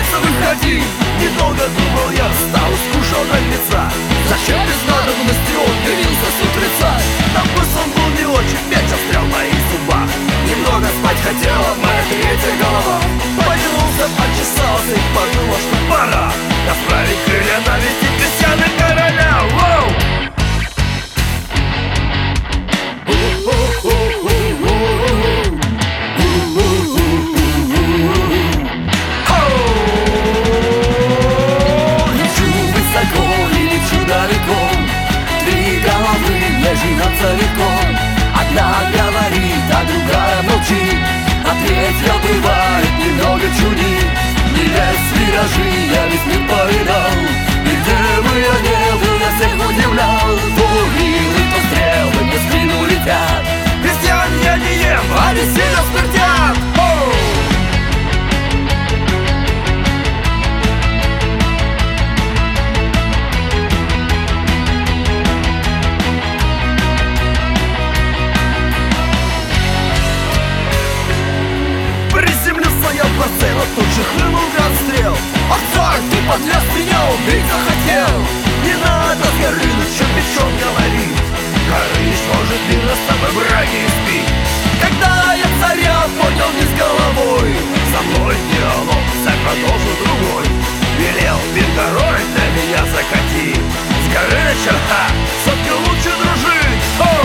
улице выходи. Недолго думал я, встал, скушал до лица. Зачем без надобности он явился с утреца? На вкус он был не очень, меч острял в моих зубах. Немного спать хотела моя третья голова. Потянулся, почесался и подумал, что пора расправить крылья, навестить крестьян и короля. Воу! Целиком. Одна говорит, а другая молчит, а третья бывает немного чудит. Не лезь в виражи, я весь мир повидал, и где бы я не был, я всех удивлял. То вилы, то стрелы мне в спину летят. Крестьян я не ем, они сильно смертят. Но тут же хлынул град стрел. Ах, царь, ты подлез, меня убить захотел. Не надо с Горыныч, что печен говорит. Горыныч может мирно с тобой браги и спит. Когда я царя понял не с головой, со мной диалог, царь продолжил другой. Велел перегорой для меня закати. С Горынычем, ха, сотки лучше дружить. Оу!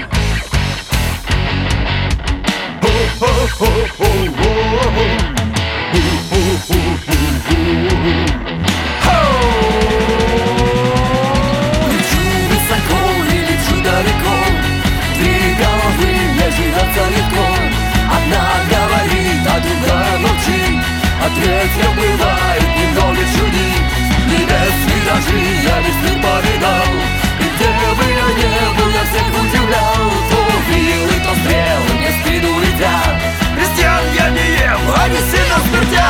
Лечу высоко и лечу далеко, две головы мне живется легко. Одна говорит, а другая молчит, а третья бывает немного чудит. Небес виражи я весь мир повидал, и где бы я не был, я всех удивлял. То вилы, то стрелы мне в спину летят. Крестьян я не ем, они сильно смертят.